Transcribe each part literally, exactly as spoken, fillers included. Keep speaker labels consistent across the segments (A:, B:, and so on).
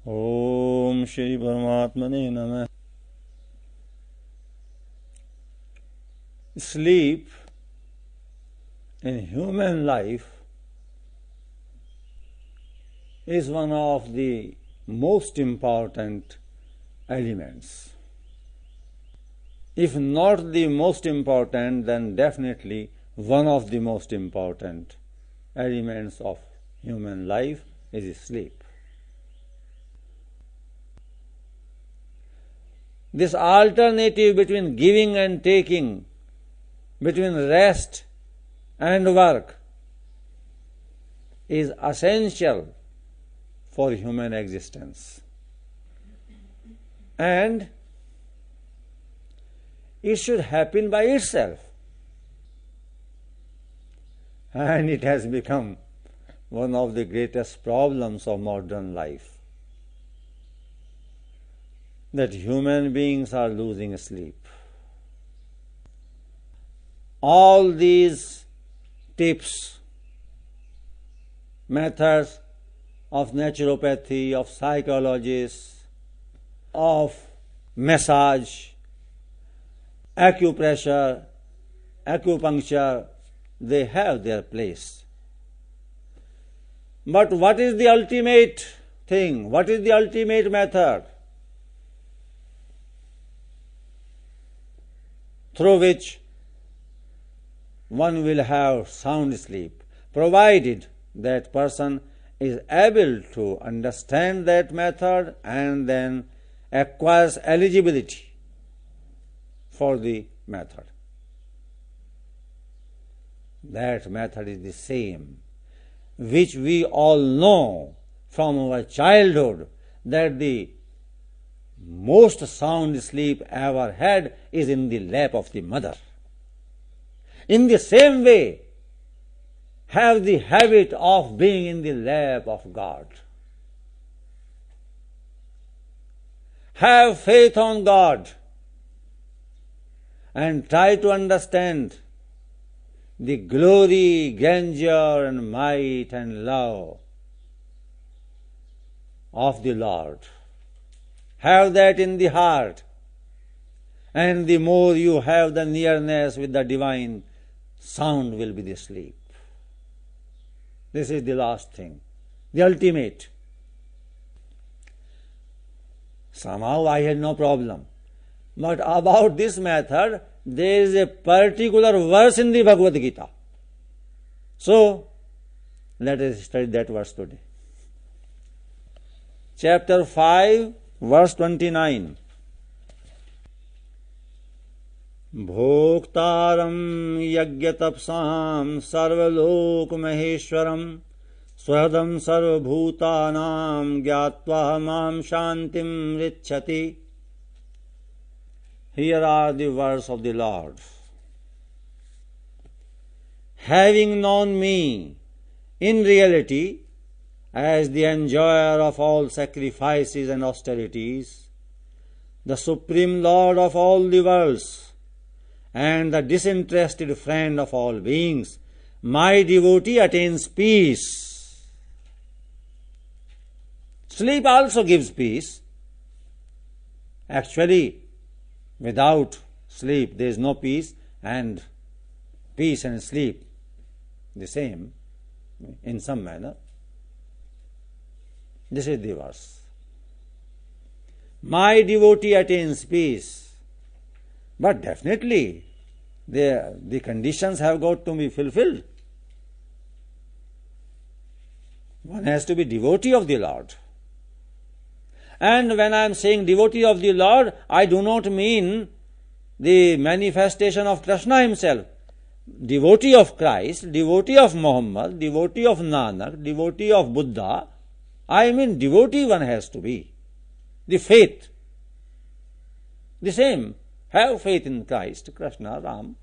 A: Om Shri Paramatmane Namah. Sleep in human life is one of the most important elements. If not the most important, then definitely one of the most important elements of human life is sleep. This alternative between giving and taking, between rest and work, is essential for human existence. And it should happen by itself. And it has become one of the greatest problems of modern life, that human beings are losing sleep. All these tips, methods of naturopathy, of psychologists, of massage, acupressure, acupuncture, they have their place. But what is the ultimate thing? What is the ultimate method through which one will have sound sleep, provided that person is able to understand that method and then acquires eligibility for the method. That method is the same which we all know from our childhood, that the most sound sleep ever had is in the lap of the mother. In the same way, have the habit of being in the lap of God. Have faith on God and try to understand the glory, grandeur, and might and love of the Lord. Have that in the heart, and the more you have the nearness with the divine, sound will be the sleep. This is the last thing, the ultimate. Somehow I had no problem. But about this method, there is a particular verse in the Bhagavad Gita. So, let us study that verse today. Chapter five, verse twenty-nine. Bhoktaram yagyatapsam sarvalok maheshwaram swadam sarvabhutanam gyatva mam shantim richati. Here are the words of the Lord. Having known me in reality as the enjoyer of all sacrifices and austerities, the supreme Lord of all the worlds, and the disinterested friend of all beings, my devotee attains peace. Sleep also gives peace. Actually, without sleep there is no peace, and peace and sleep the same in some manner. This is the verse. My devotee attains peace. But definitely the, the conditions have got to be fulfilled. One has to be devotee of the Lord. And when I am saying devotee of the Lord, I do not mean the manifestation of Krishna himself. Devotee of Christ, devotee of Muhammad, devotee of Nanak, devotee of Buddha. I mean devotee one has to be. The faith. The same. Have faith in Christ, Krishna, Ram.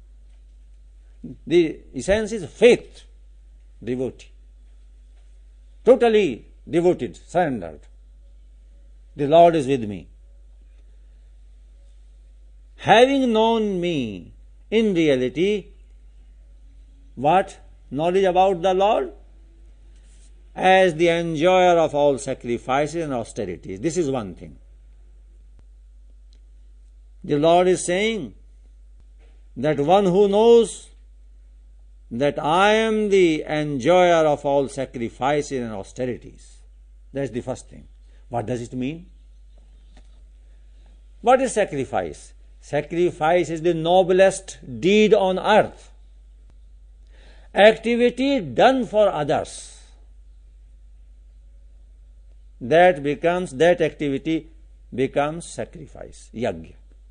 A: The essence is faith, devotee. Totally devoted, surrendered. The Lord is with me. Having known me in reality, what knowledge about the Lord? as the enjoyer of all sacrifices and austerities. This is one thing. The Lord is saying that one who knows that I am the enjoyer of all sacrifices and austerities. That's the first thing. What does it mean? What is sacrifice? Sacrifice is the noblest deed on earth. Activity done for others. That becomes, that activity becomes sacrifice, yajna.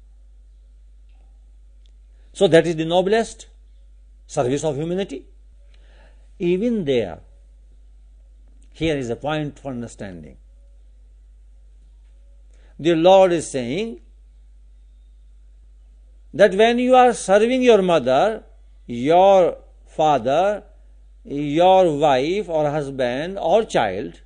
A: So that is the noblest service of humanity. Even there, here is a point for understanding. The Lord is saying that when you are serving your mother, your father, your wife or husband or child,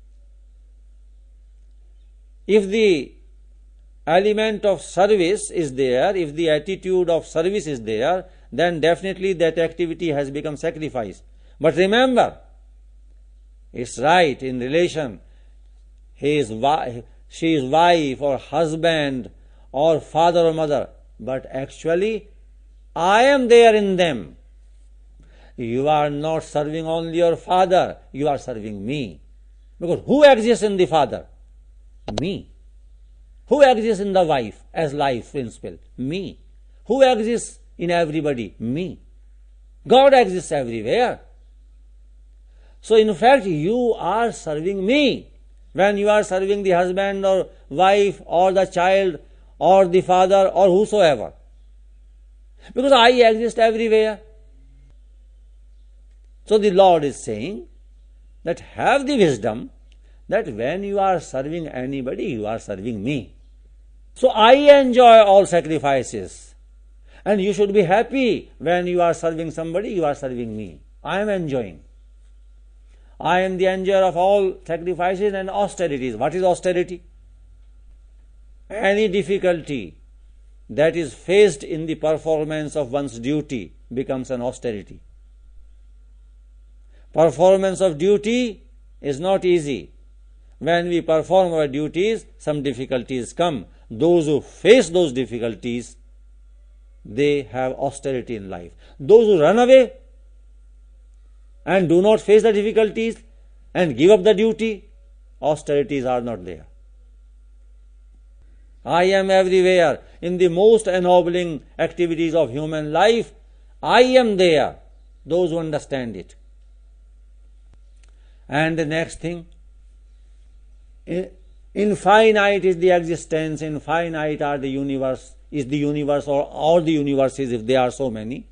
A: if the element of service is there, if the attitude of service is there, then definitely that activity has become sacrifice. But remember, it's right in relation, his wife, she is wife or husband or father or mother, but actually I am there in them. You are not serving only your father, you are serving me. Because who exists in the father? Me. Who exists in the wife as life principle? Me. Who exists in everybody? Me. God exists everywhere. So in fact you are serving me when you are serving the husband or wife or the child or the father or whosoever. Because I exist everywhere. So the Lord is saying that have the wisdom that when you are serving anybody, you are serving me. So I enjoy all sacrifices. And you should be happy when you are serving somebody, you are serving me. I am enjoying. I am the enjoyer of all sacrifices and austerities. What is austerity? Any difficulty that is faced in the performance of one's duty becomes an austerity. Performance of duty is not easy. When we perform our duties, some difficulties come. Those who face those difficulties, they have austerity in life. Those who run away and do not face the difficulties and give up the duty, austerities are not there. I am everywhere in the most ennobling activities of human life. I am there. Those who understand it. And the next thing, infinite is the existence, infinite are the universe, is the universe or all the universes if there are so many.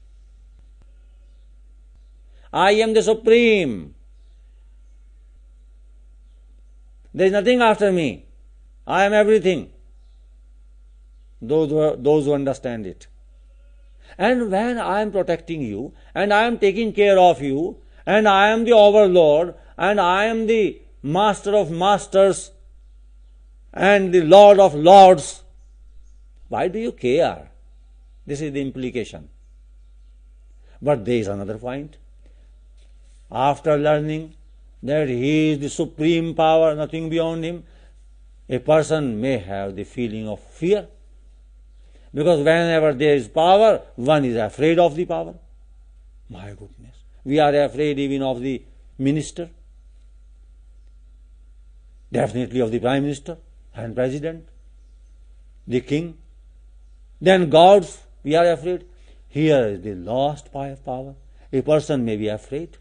A: I am the Supreme. There is nothing after me. I am everything. Those who, those who understand it. And when I am protecting you, and I am taking care of you, and I am the overlord, and I am the master of masters, and the lord of lords, why do you care? This is the implication. But there is another point. After learning that he is the supreme power, nothing beyond him, a person may have the feeling of fear. Because whenever there is power, one is afraid of the power. My goodness. We are afraid even of the minister. Definitely of the prime minister and president, the king. Then gods, we are afraid. Here is the last power. A person may be afraid.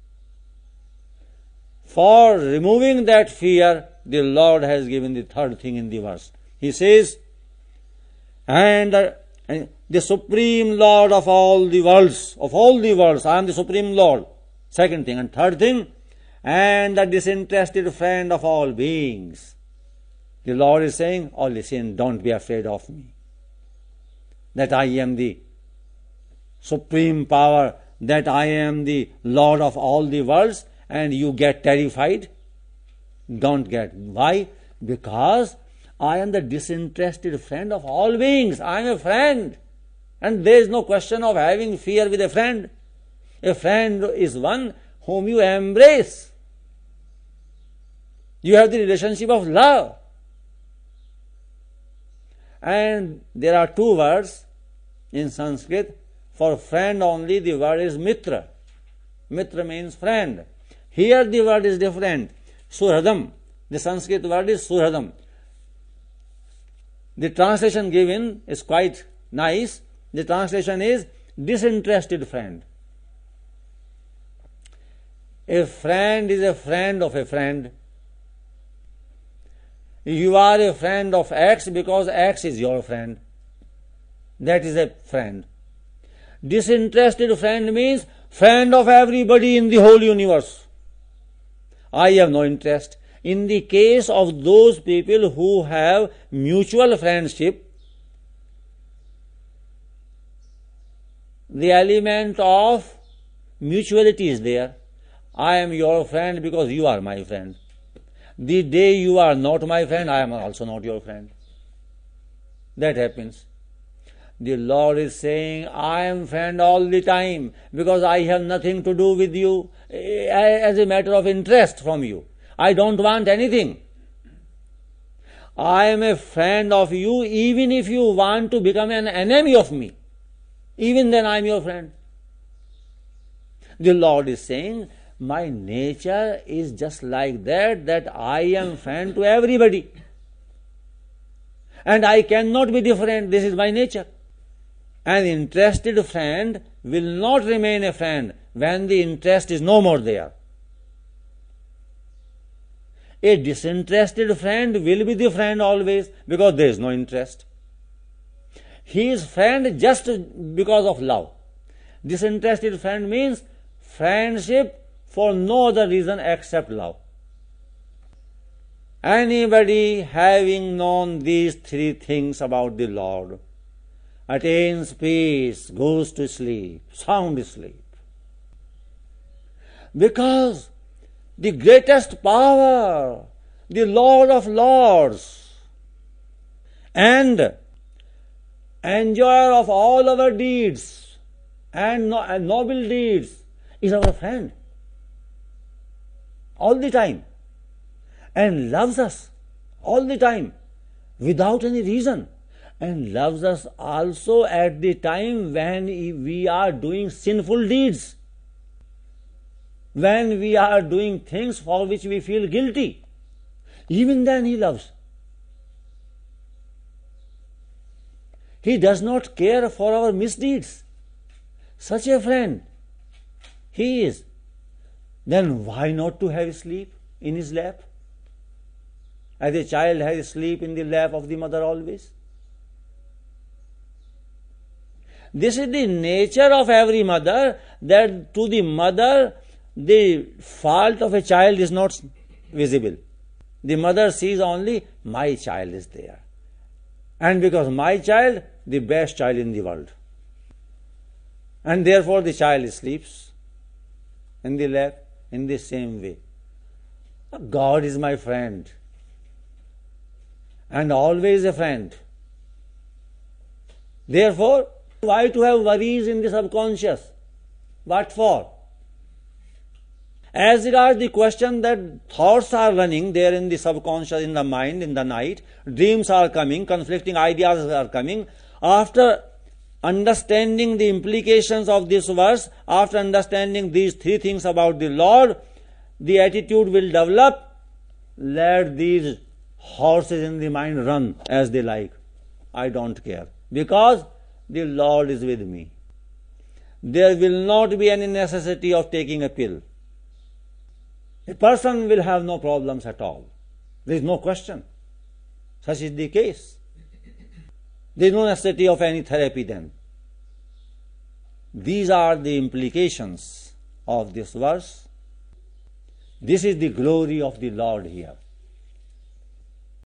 A: For removing that fear, the Lord has given the third thing in the verse. He says, and the, and the supreme Lord of all the worlds, of all the worlds, I am the supreme Lord. Second thing. And third thing, and the disinterested friend of all beings. The Lord is saying, oh listen, don't be afraid of me. That I am the supreme power, that I am the Lord of all the worlds, and you get terrified. Don't get. Why? Because I am the disinterested friend of all beings. I am a friend. And there is no question of having fear with a friend. A friend is one whom you embrace. You have the relationship of love. And there are two words in Sanskrit. For friend only the word is mitra. Mitra means friend. Here the word is different. Suhradam. The Sanskrit word is suhradam. The translation given is quite nice. The translation is disinterested friend. A friend is a friend of a friend. You are a friend of X because X is your friend. That is a friend. Disinterested friend means friend of everybody in the whole universe. I have no interest. In the case of those people who have mutual friendship, the element of mutuality is there. I am your friend because you are my friend. The day you are not my friend, I am also not your friend. That happens. The Lord is saying, I am friend all the time because I have nothing to do with you as a matter of interest from you. I don't want anything. I am a friend of you even if you want to become an enemy of me. Even then I am your friend. The Lord is saying, my nature is just like that, that I am friend to everybody. And I cannot be different. This is my nature. An interested friend will not remain a friend when the interest is no more there. A disinterested friend will be the friend always because there is no interest. He is friend just because of love. Disinterested friend means friendship for no other reason except love. Anybody having known these three things about the Lord attains peace, goes to sleep, sound sleep. Because the greatest power, the Lord of Lords, and enjoyer of all our deeds and, no, and noble deeds is our friend all the time and loves us all the time without any reason, and loves us also at the time when we are doing sinful deeds, when we are doing things for which we feel guilty. Even then He loves. He does not care for our misdeeds. Such a friend He is. Then why not to have sleep in His lap? As a child has sleep in the lap of the mother always. This is the nature of every mother, that to the mother the fault of a child is not visible. The mother sees only, my child is there. And because my child, the best child in the world. And therefore the child sleeps in the lap in the same way. God is my friend. And always a friend. Therefore, why to have worries in the subconscious? What for? As regards the question that thoughts are running there in the subconscious, in the mind, in the night, dreams are coming, conflicting ideas are coming. After understanding the implications of this verse, after understanding these three things about the Lord, the attitude will develop, let these horses in the mind run as they like. I don't care. Because the Lord is with me. There will not be any necessity of taking a pill. A person will have no problems at all. There is no question. Such is the case. There is no necessity of any therapy then. These are the implications of this verse. This is the glory of the Lord here.